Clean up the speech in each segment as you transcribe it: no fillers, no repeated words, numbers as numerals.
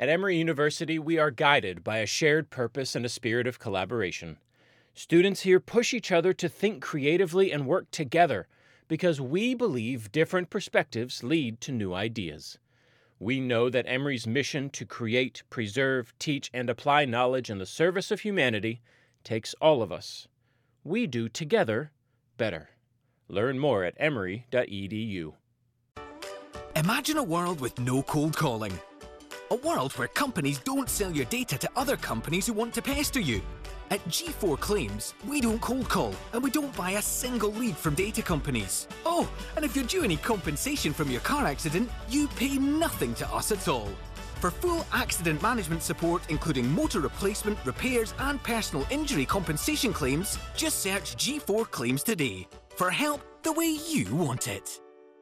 At Emory University, we are guided by a shared purpose and a spirit of collaboration. Students here push each other to think creatively and work together because we believe different perspectives lead to new ideas. We know that Emory's mission to create, preserve, teach, and apply knowledge in the service of humanity takes all of us. We do together better. Learn more at emory.edu. Imagine a world with no cold calling. A world where companies don't sell your data to other companies who want to pester you. At G4 Claims, we don't cold call and we don't buy a single lead from data companies. Oh, and if you're due any compensation from your car accident, you pay nothing to us at all. For full accident management support, including motor replacement, repairs and personal injury compensation claims, just search G4 Claims today. For help the way you want it.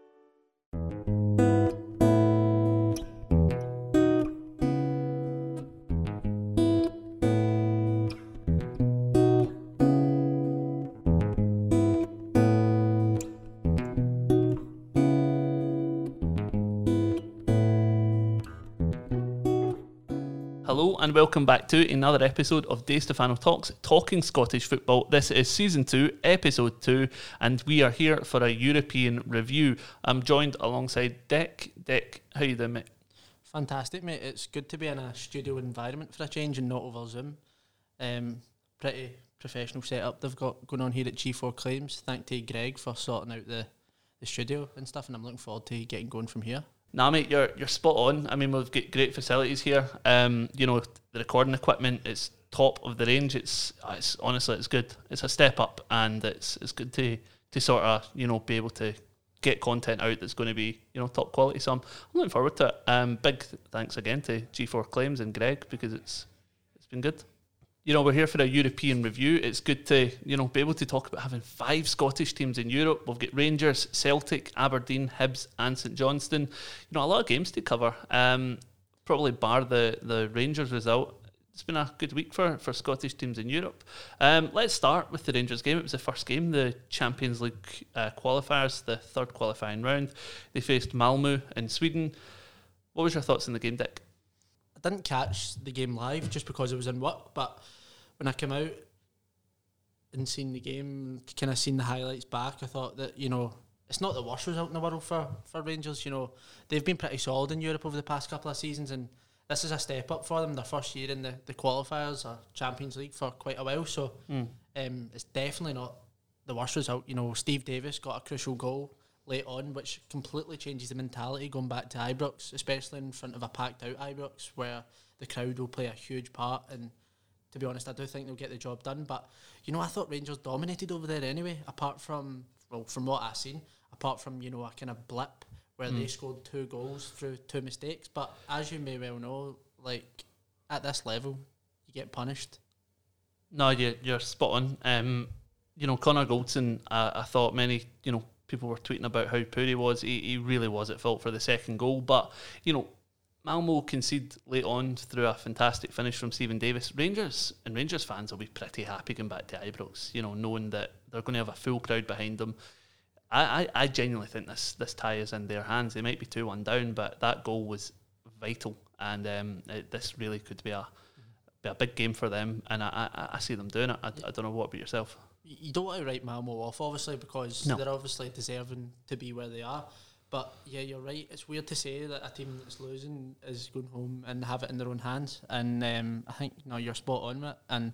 Hello and welcome back to another episode of Di Stefano Talks, talking Scottish football. This is Season 2, Episode 2, and we are here for a European review. I'm joined alongside Dick. Dick, how you doing, mate? Fantastic, mate. It's good to be in a studio environment for a change and not over Zoom. Pretty professional setup they've got going on here at G4 Claims. Thank to Greg for sorting out the studio and stuff, and I'm looking forward to getting going from here. Nah, mate, you're spot on. I mean, we've got great facilities here. You know, the recording equipment is top of the range. It's honestly, it's good. It's a step up, and it's good to sort of, you know, be able to get content out that's going to be, you know, top quality. So I'm looking forward to it. Big thanks again to G4 Claims and Greg, because it's been good. You know, we're here for a European review. It's good to, you know, be able to talk about having 5 Scottish teams in Europe. We've got Rangers, Celtic, Aberdeen, Hibs and St Johnstone. You know, a lot of games to cover. Probably bar the Rangers result. It's been a good week for Scottish teams in Europe. Let's start with the Rangers game. It was the first game, the Champions League qualifiers, the third qualifying round. They faced Malmö in Sweden. What was your thoughts on the game, Dick? I didn't catch the game live just because I was in work, but when I came out and seen the game, kind of seen the highlights back, I thought that, you know, it's not the worst result in the world for Rangers. You know, they've been pretty solid in Europe over the past couple of seasons, and this is a step up for them, their first year in the qualifiers or Champions League for quite a while, so it's definitely not the worst result. You know, Steve Davis got a crucial goal late on, which completely changes the mentality going back to Ibrox, especially in front of a packed out Ibrox, where the crowd will play a huge part. And to be honest, I do think they'll get the job done. But, you know, I thought Rangers dominated over there anyway, apart from, well, from what I've seen, apart from, you know, a kind of blip where they scored 2 goals through 2 mistakes. But as you may well know, like, at this level, you get punished. No, you're spot on. You know, Connor Goldson, I thought many, you know, people were tweeting about how poor he was. He really was at fault for the second goal. But, you know, Malmö concede late on through a fantastic finish from Stephen Davis. Rangers fans will be pretty happy going back to Ibrox, you know, knowing that they're going to have a full crowd behind them. I genuinely think this tie is in their hands. They might be 2-1 down, but that goal was vital, and this really could be a big game for them, and I see them doing it. I don't know what about yourself. You don't want to write Malmö off, obviously, because they're obviously deserving to be where they are. But yeah, you're right. It's weird to say that a team that's losing is going home and have it in their own hands. And I think you're spot on with it. And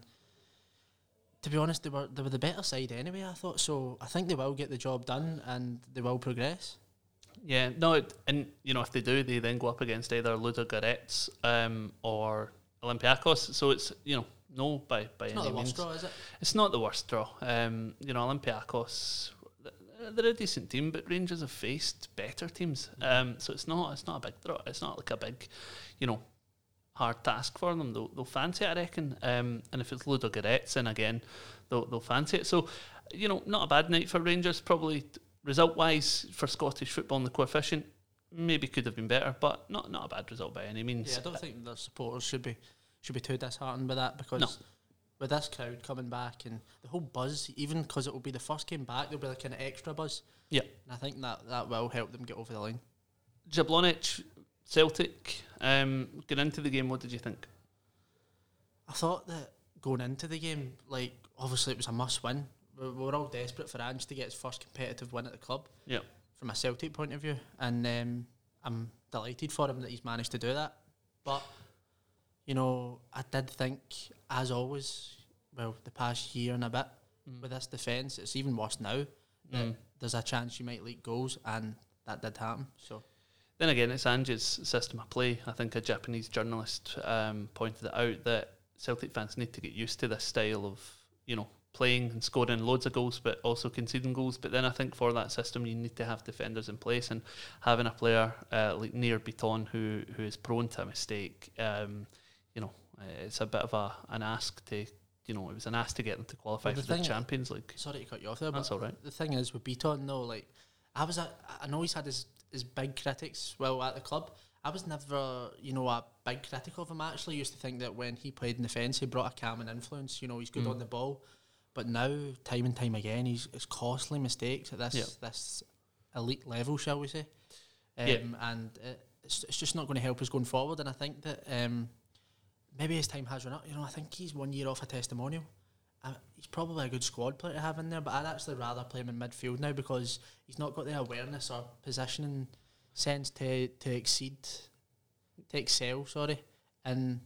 to be honest, they were the better side anyway, I thought. So I think they will get the job done and they will progress. Yeah, no, and you know, if they do, they then go up against either Ludogorets or Olympiacos. So it's, you know, no by any means. It's not the worst draw, is it? It's not the worst draw. You know, Olympiacos, they're a decent team, but Rangers have faced better teams. So it's not a big draw. It's not like a big, you know, hard task for them. They'll fancy it, I reckon. And if it's Ludogorets, then again, they'll fancy it. So, you know, not a bad night for Rangers. Probably result-wise for Scottish football, and the coefficient maybe could have been better, but not a bad result by any means. Yeah, I don't think the supporters should be too disheartened by that, because with this crowd coming back and the whole buzz, even because it will be the first game back, there'll be like an extra buzz. Yeah, and I think that will help them get over the line. Jablonec Celtic, getting into the game, what did you think? I thought that going into the game, like, obviously it was a must-win. We were all desperate for Ange to get his first competitive win at the club. Yeah. From a Celtic point of view, and I'm delighted for him that he's managed to do that. But, you know, I did think, as always, well, the past year and a bit, with this defence, it's even worse now, that there's a chance you might leak goals, and that did happen. So then again, it's Ange's system of play. I think a Japanese journalist pointed it out that Celtic fans need to get used to this style of, you know, playing and scoring loads of goals, but also conceding goals. But then I think for that system, you need to have defenders in place, and having a player like Nir Bitton who is prone to a mistake, you know, it's a bit of an ask to, you know, it was an ask to get them to qualify for the Champions League. Sorry to cut you off there, that's but all right. The thing is with Bitton, though, like, I know he's had his big critics at the club. I was never, you know, a big critic of him. I actually used to think that when he played in defence, he brought a calming influence. You know, he's good on the ball. But now, time and time again, it's costly mistakes at this elite level, shall we say. And it's just not going to help us going forward. And I think that maybe his time has run out. You know, I think he's 1 year off a testimonial. He's probably a good squad player to have in there, but I'd actually rather play him in midfield now because he's not got the awareness or positioning sense to excel in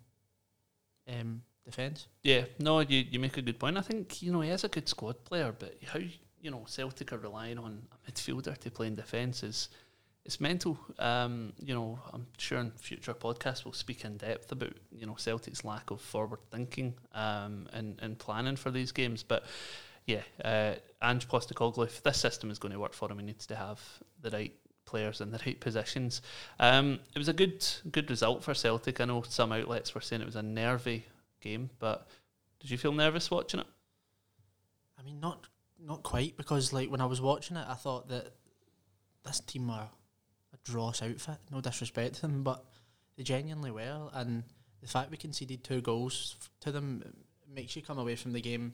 defence. Yeah, no, you make a good point. I think, you know, he is a good squad player, but how, you know, Celtic are relying on a midfielder to play in defence it's mental. You know, I'm sure in future podcasts we'll speak in depth about, you know, Celtic's lack of forward thinking and planning for these games. But yeah, Ange Postecoglou, if this system is going to work for him, he needs to have the right players in the right positions. It was a good result for Celtic. I know some outlets were saying it was a nervy game, but did you feel nervous watching it? I mean, not quite, because like when I was watching it, I thought that this team were a dross outfit. No disrespect to them, but they genuinely were, and the fact we conceded 2 goals to them makes you come away from the game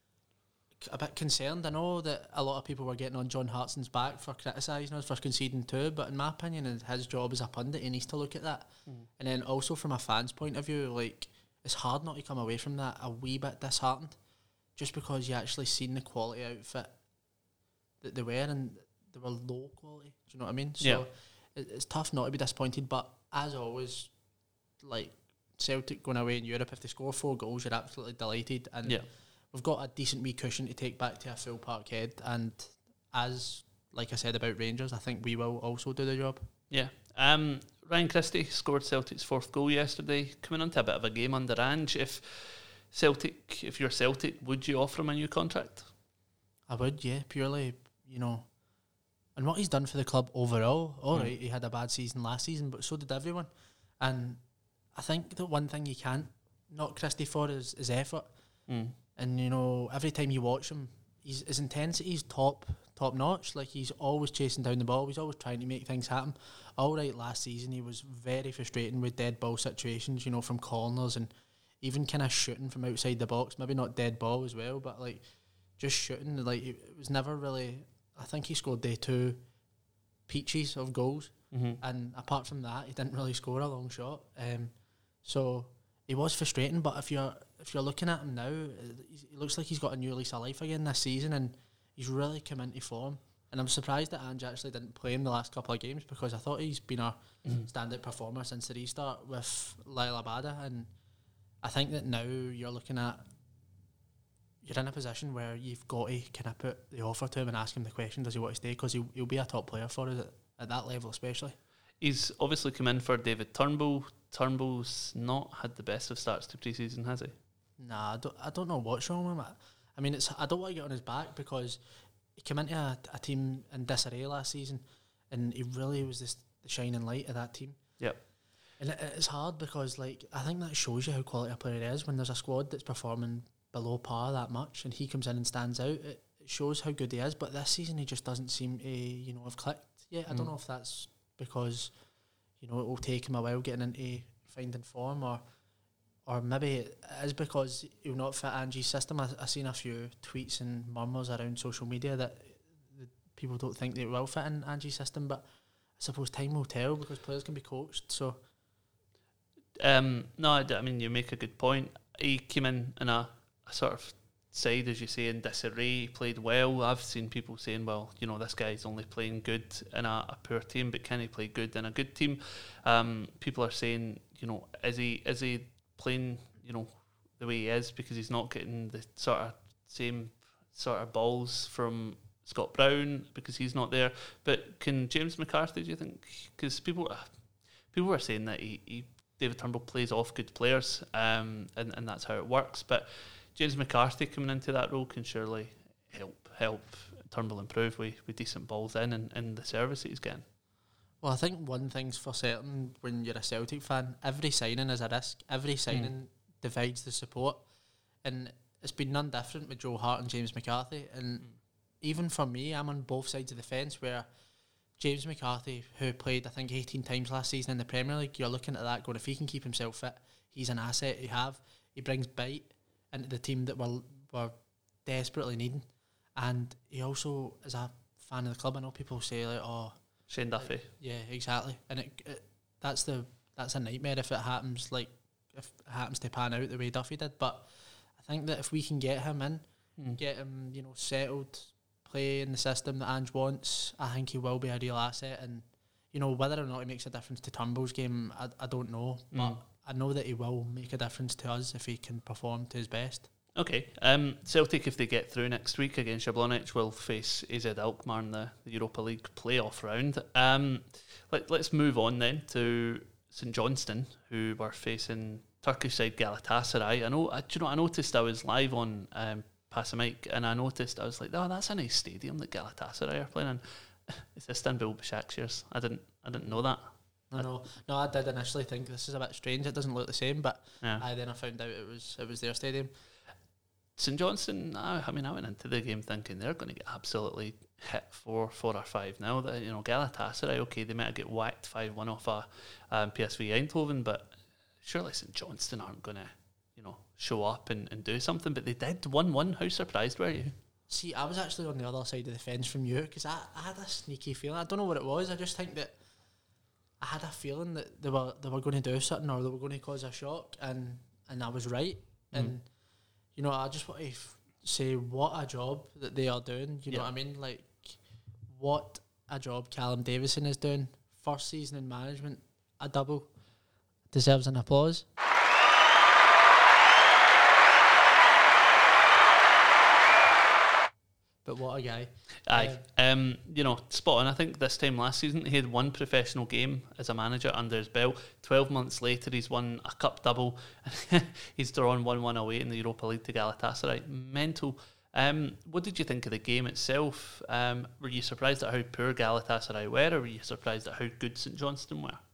a bit concerned. I know that a lot of people were getting on John Hartson's back for criticising us for conceding 2, but in my opinion, his job as a pundit, he needs to look at that. And then also from a fan's point of view, like, it's hard not to come away from that a wee bit disheartened, just because you actually seen the quality outfit that they were, and they were low quality. Do you know what I mean? So it's tough not to be disappointed, but as always, like, Celtic going away in Europe, if they score 4 goals, you're absolutely delighted, and we've got a decent wee cushion to take back to a full Parkhead, and as, like I said about Rangers, I think we will also do the job. Yeah. Ryan Christie scored Celtic's 4th goal yesterday, coming onto a bit of a game under Ange. If you're Celtic, would you offer him a new contract? I would, yeah, purely, you know, and what he's done for the club overall. Alright, he had a bad season last season, but so did everyone. And I think the one thing you can't knock Christie for is effort. And, you know, every time you watch him, his intensity is top notch. Like, he's always chasing down the ball. He's always trying to make things happen. All right, last season he was very frustrating with dead ball situations, you know, from corners and even kind of shooting from outside the box. Maybe not dead ball as well, but like just shooting. Like, it was never really. I think he scored 2 peaches of goals, and apart from that, he didn't really score a long shot. So he was frustrating. But if you're looking at him now, it looks like he's got a new lease of life again this season, and he's really come into form. And I'm surprised that Ange actually didn't play him the last couple of games, because I thought he's been a standout performer since the restart with Lyle Abada. And I think that now you're in a position where you've got to kind of put the offer to him and ask him the question, does he want to stay? Because he'll be a top player for us at that level especially. He's obviously come in for David Turnbull. Turnbull's not had the best of starts to pre-season, has he? Nah, I don't know what's wrong with him. I mean, I don't want to get on his back, because he came into a team in disarray last season, and he really was the shining light of that team. Yep. And it's hard, because like, I think that shows you how quality a player is when there's a squad that's performing below par that much, and he comes in and stands out. It shows how good he is. But this season he just doesn't seem to, you know, have clicked yet. I don't know if that's because, you know, it will take him a while getting into finding form, or maybe it is because he'll not fit Ange's system. I've seen a few tweets and murmurs around social media that people don't think they will fit in Ange's system, but I suppose time will tell because players can be coached. So no, I mean, you make a good point. He came in a sort of side, as you say, in disarray. He played well. I've seen people saying, well, this guy's only playing good in a poor team, but can he play good in a good team? People are saying, is he playing, the way he is because he's not getting the sort of same sort of balls from Scott Brown because he's not there. But can James McCarthy, do you think? Because people were saying that David Turnbull plays off good players, and that's how it works. But James McCarthy coming into that role can surely help Turnbull improve with decent balls in and the service that he's getting. Well, I think one thing's for certain when you're a Celtic fan, every signing is a risk. Every signing divides the support. And it's been none different with Joe Hart and James McCarthy. And even for me, I'm on both sides of the fence where James McCarthy, who played, I think, 18 times last season in the Premier League, you're looking at that going, if he can keep himself fit, he's an asset he brings bite into the team that we're desperately needing. And he also is a fan of the club. I know people say, like, oh... Shane Duffy. Yeah, exactly. And that's a nightmare if it happens, like, if it happens to pan out the way Duffy did. But I think that if we can get him in, get him, settled, play in the system that Ange wants, I think he will be a real asset. And, whether or not he makes a difference to Turnbull's game, I don't know. But I know that he will make a difference to us if he can perform to his best. Okay. Celtic, if they get through next week against Jablonec, will face AZ Alkmaar in the Europa League playoff round. Let's move on then to St Johnstone, who were facing Turkish side Galatasaray. I noticed I was live on Pass a Mic, and I was like, oh, that's a nice stadium that Galatasaray are playing in. It's Istanbul Başakşehir. I didn't know that. No, I did initially think this is a bit strange. It doesn't look the same, but yeah. I found out it was their stadium. St Johnstone, I went into the game thinking they're going to get absolutely hit 4 or 5 now. Galatasaray, okay, they might get whacked 5-1 off a PSV Eindhoven, but surely St Johnstone aren't going to, show up and do something. But they did 1-1. How surprised were you? See, I was actually on the other side of the fence from you because I had a sneaky feeling. I don't know what it was. I just think that I had a feeling that they were going to do something or they were going to cause a shock, and I was right. And I just want to say what a job that they are doing. You know what I mean? Like, what a job Callum Davison is doing. First season in management, a double. Deserves an applause. But what a guy. Aye. Spot on. I think this time last season he had one professional game as a manager under his belt. 12 months later he's won a cup double. He's drawn 1-1 away in the Europa League to Galatasaray. Mental. What did you think of the game itself? Were you surprised at how poor Galatasaray were, or were you surprised at how good St Johnstone were?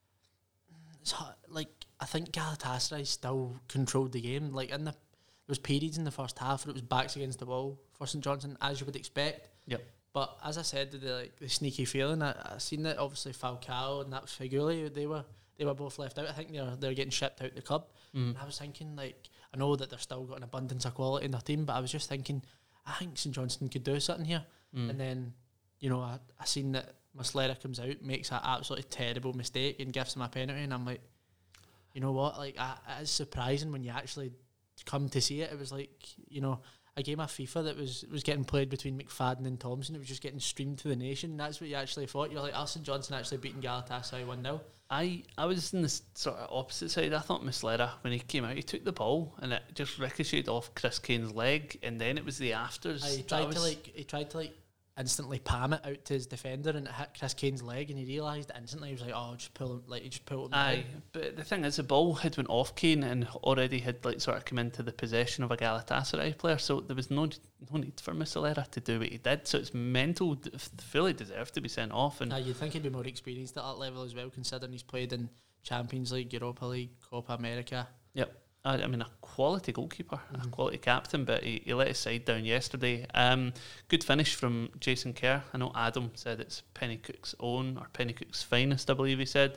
I think Galatasaray still controlled the game. There was periods in the first half where it was backs against the wall for St Johnstone, as you would expect. Yep. But as I said, the sneaky feeling, I seen that obviously Falcao and that Figuli, they were both left out. I think they're getting shipped out the club. And I was thinking, I know that they're still got an abundance of quality in their team, but I was just thinking, I think St Johnstone could do something here. And then, I seen that Muslera comes out, makes an absolutely terrible mistake and gives him a penalty, and I'm like, you know what? It is surprising when you actually come to see it. It was a game of FIFA that was getting played between McFadden and Thompson. It was just getting streamed to the nation. That's what you actually thought. You're like, St Johnstone actually beating Galatasaray 1-0. I was in the sort of opposite side. I thought Muslera, when he came out, he took the ball and it just ricocheted off Chris Kane's leg, and then it was the afters. He tried to instantly palm it out to his defender, and it hit Chris Kane's leg, and he realised instantly. He was like, "Oh, just pull him!" He just pulled him. Aye, but the thing is, the ball had went off Kane and already had sort of come into the possession of a Galatasaray player, so there was no need for Muslera to do what he did. So it's mental, fully deserved to be sent off. And you'd think he'd be more experienced at that level as well, considering he's played in Champions League, Europa League, Copa America. Yep. I mean, a quality goalkeeper, a quality captain, but he let his side down yesterday. Good finish from Jason Kerr. I know Adam said it's Pennycook's own, or Pennycook's finest, I believe he said,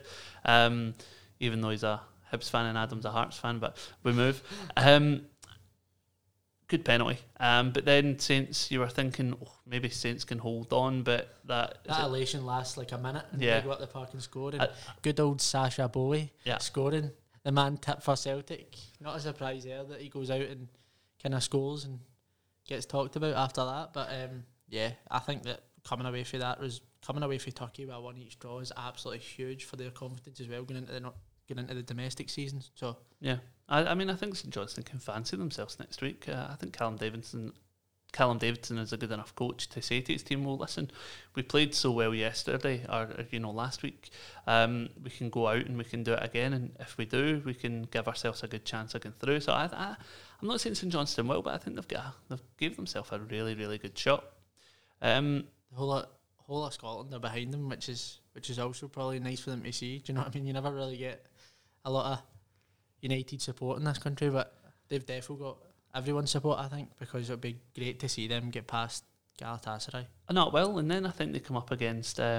even though he's a Hibs fan and Adam's a Hearts fan, but we move. good penalty. But then Saints, you were thinking, maybe Saints can hold on, but that elation lasts like a minute and Yeah. they go up the park and score. And good old Sasha Bowie scoring. The man tipped for Celtic. Not a surprise there that he goes out and kind of scores and gets talked about after that. But I think that coming away from Turkey with a 1-each draw is absolutely huge for their confidence as well going into the domestic season. So yeah, I mean, I think St Johnstone can fancy themselves next week. I think Callum Davidson is a good enough coach to say to his team, well, listen, we played so well yesterday or last week, we can go out and we can do it again, and if we do, we can give ourselves a good chance of getting through. So I'm not saying St Johnstone will, but I think they've gave themselves a really, really good shot. The whole of Scotland are behind them, which is also probably nice for them to see. Do you know what I mean? You never really get a lot of United support in this country, but they've definitely got everyone's support, I think, because it would be great to see them get past Galatasaray. Not well, and then I think they come up against I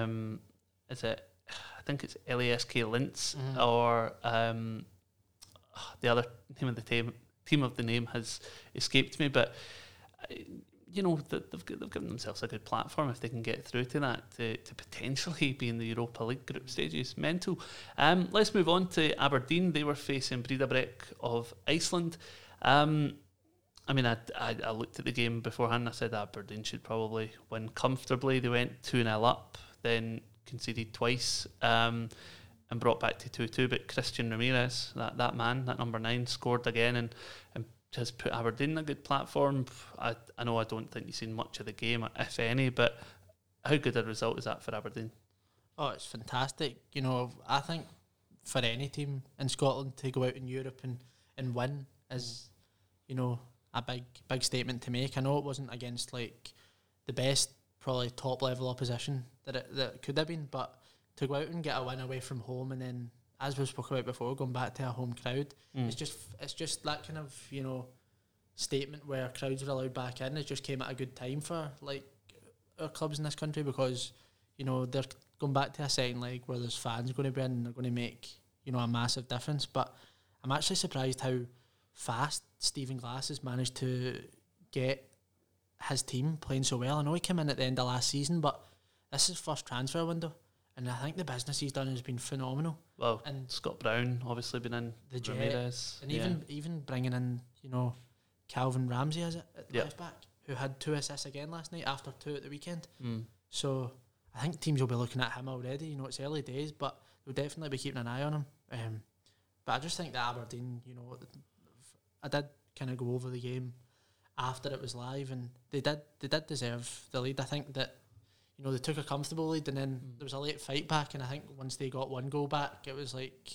think it's LASK Linz, or the other name of the team of the name has escaped me, but they've given themselves a good platform if they can get through to that to potentially be in the Europa League group stages. Mental. Let's move on to Aberdeen. They were facing Breiðablik of Iceland. I mean, I looked at the game beforehand. I said Aberdeen should probably win comfortably. They went 2-0 up, then conceded twice, and brought back to 2-2. But Christian Ramirez, that man, that number 9, scored again and has put Aberdeen in a good platform. I know I don't think you've seen much of the game, if any, but how good a result is that for Aberdeen? Oh, it's fantastic. I think for any team in Scotland to go out in Europe and win is, a big statement to make. I know it wasn't against like the best, probably top level opposition that it could have been, but to go out and get a win away from home, and then, as we spoke about before, going back to a home crowd, it's just that kind of statement where crowds are allowed back in. It just came at a good time for like our clubs in this country, because they're going back to a second leg where there's fans going to be in and they're going to make a massive difference. But I'm actually surprised how fast Stephen Glass has managed to get his team playing so well. I know he came in at the end of last season, but this is his first transfer window, and I think the business he's done has been phenomenal. Well, and Scott Brown obviously been in, the Ramirez, and even bringing in Calvin Ramsey at left back, who had 2 assists again last night after 2 at the weekend. So I think teams will be looking at him already. It's early days, but they'll definitely be keeping an eye on him. But I just think that Aberdeen, I did kind of go over the game after it was live, and they did deserve the lead. I think that they took a comfortable lead, and then there was a late fight back, and I think once they got 1 goal back, it was like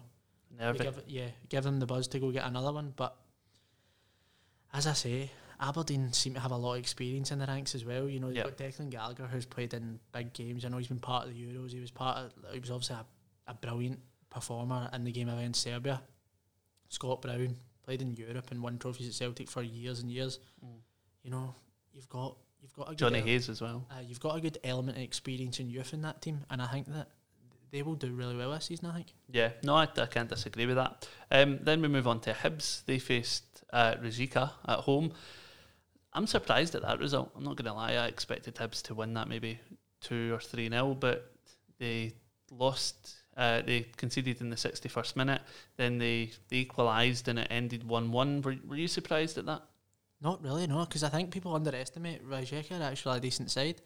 give them the buzz to go get another one. But as I say, Aberdeen seem to have a lot of experience in the ranks as well. You've got Declan Gallagher, who's played in big games. I know he's been part of the Euros. He was obviously a brilliant performer in the game against Serbia. Scott Brown played in Europe and won trophies at Celtic for years and years. You've got a good Johnny Hayes as well. You've got a good element of experience and youth in that team, and I think that they will do really well this season, I think. Yeah, no, I can't disagree with that. Then we move on to Hibs. They faced Rijeka at home. I'm surprised at that result. I'm not going to lie. I expected Hibs to win that maybe 2 or 3-0, but they lost. They conceded in the 61st minute. Then they equalised and it ended 1-1. Were you surprised at that? Not really, no, because I think people underestimate Rijeka. Actually, a decent side.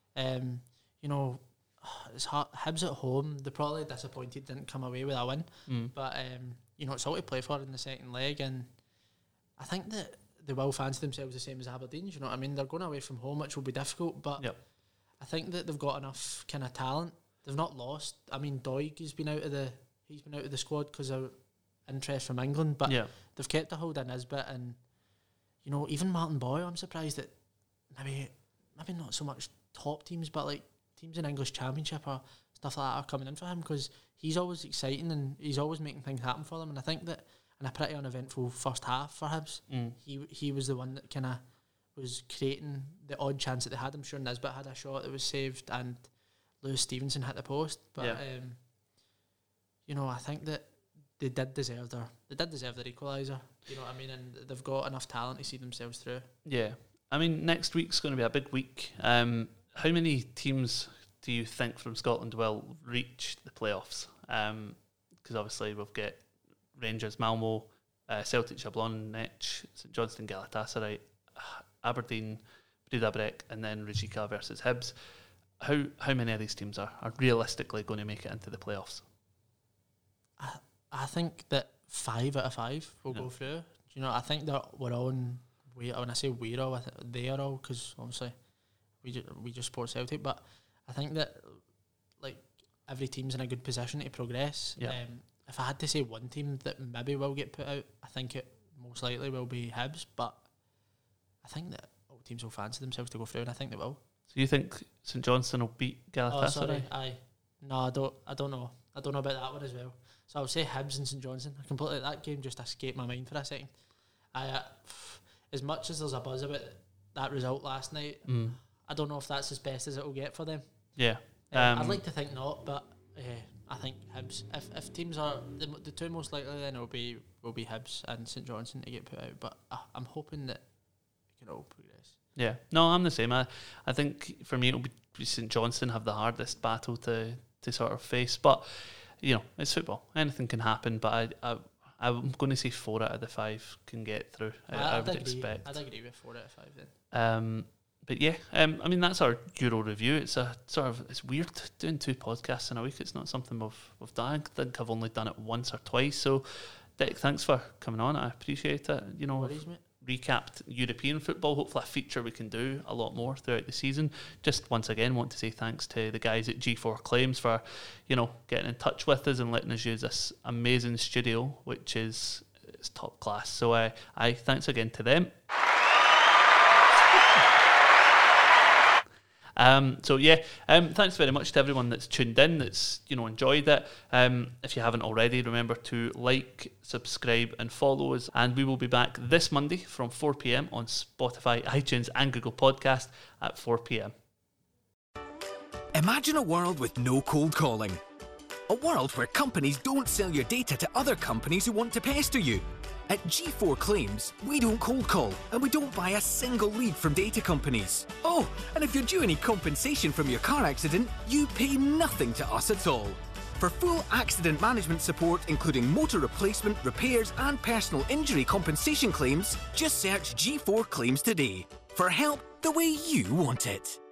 It's hard. Hibs at home, they're probably disappointed didn't come away with a win. But it's all to play for in the second leg, and I think that they will fancy themselves the same as Aberdeen. You know what I mean? They're going away from home, which will be difficult, but I think that they've got enough kind of talent. They've not lost. I mean, Doig has been out of the squad because of interest from England, but they've kept a hold of Nisbet, and even Martin Boyle. I'm surprised that maybe not so much top teams, but like teams in English Championship or stuff like that are coming in for him, because he's always exciting and he's always making things happen for them. And I think that in a pretty uneventful first half for Hibs, he was the one that kind of was creating the odd chance that they had. I'm sure Nisbet had a shot that was saved and Lewis Stevenson hit the post, but I think that they did deserve their equaliser. You know what I mean? And they've got enough talent to see themselves through. Yeah. I mean, next week's going to be a big week. How many teams do you think from Scotland will reach the playoffs? Because obviously we've got Rangers, Malmo, Celtic, Jablonec, St Johnstone, Galatasaray, Aberdeen, Breda Breck, and then Rijeka versus Hibs. How many of these teams are realistically going to make it into the playoffs? I think that 5 out of 5 will go through. You know, I think that we're all in. When I say we're all, they are all, because obviously we just support Celtic. But I think that like every team's in a good position to progress. Yeah. If I had to say one team that maybe will get put out, I think it most likely will be Hibs. But I think that all teams will fancy themselves to go through, and I think they will. So you think St Johnstone will beat Galatasaray? Oh, sorry, aye. No, I don't know. I don't know about that one as well. So I'll say Hibs and St Johnstone. I completely, that game just escaped my mind for a second. As much as there's a buzz about that result last night, I don't know if that's as best as it will get for them. Yeah. I'd like to think not, but I think Hibs. If teams are the two most likely, then it will be Hibs and St Johnstone to get put out. But I'm hoping that we can all progress. Yeah. No, I'm the same. I think for me it'll be St Johnstone have the hardest battle to sort of face, but you know, it's football. Anything can happen, but I'm going to say 4 out of the 5 can get through. I would expect. I'd agree with 4 out of 5 then. But yeah, I mean that's our Euro review. It's it's weird doing 2 podcasts in a week. It's not something we've done. I think I've only done it once or twice. So, Dick, thanks for coming on. I appreciate it. You know, worries, mate. Recapped European football. Hopefully a feature we can do a lot more throughout the season. Just once again want to say thanks to the guys at G4 Claims for, you know, getting in touch with us and letting us use this amazing studio, which is top class. So I thanks again to them. Thanks very much to everyone that's tuned in, that's, you know, enjoyed it. If you haven't already, remember to like, subscribe and follow us, and we will be back this Monday from 4 p.m. on Spotify, iTunes and Google Podcast at 4 p.m. Imagine a world with no cold calling. A world where companies don't sell your data to other companies who want to pester you. At G4 Claims, we don't cold call, and we don't buy a single lead from data companies. Oh, and if you're due any compensation from your car accident, you pay nothing to us at all. For full accident management support, including motor replacement, repairs and personal injury compensation claims, just search G4 Claims today. For help the way you want it.